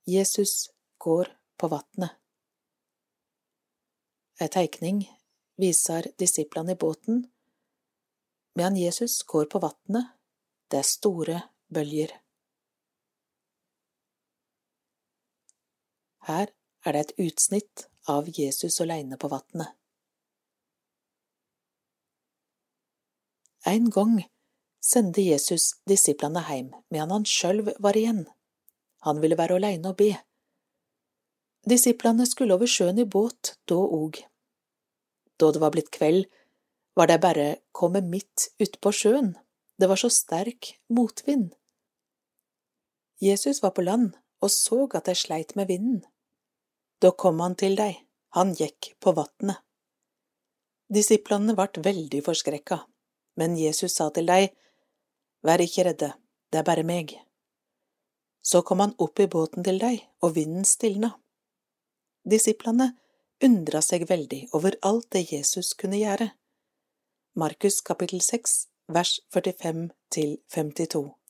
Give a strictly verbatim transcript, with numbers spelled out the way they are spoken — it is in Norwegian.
Jesus går på vatnet. En teikning viser disiplene i båten, medan Jesus går på vatnet. Det er store bølger. Her er det et utsnitt av Jesus alene på vatnet. En gang sendte Jesus disiplene hjem, medan han selv var igjen. Han ville være alene og be. Disiplene skulle over sjøen i båt da og. Da det var blitt kveld, var de bare kommet midt ut på sjøen. Det var så sterk motvind. Jesus var på land og så at de sleit med vinden. Da kom han til deg. Han gikk på vatnet. Disiplene ble veldig forskrekka, men Jesus sa til deg, vær ikke redde, det er bare meg. Så kom han opp i båten til deg, og vinden stilna. Disiplene undra seg veldig over alt det Jesus kunne gjøre. Markus kapittel seks, vers førtifem til femtito.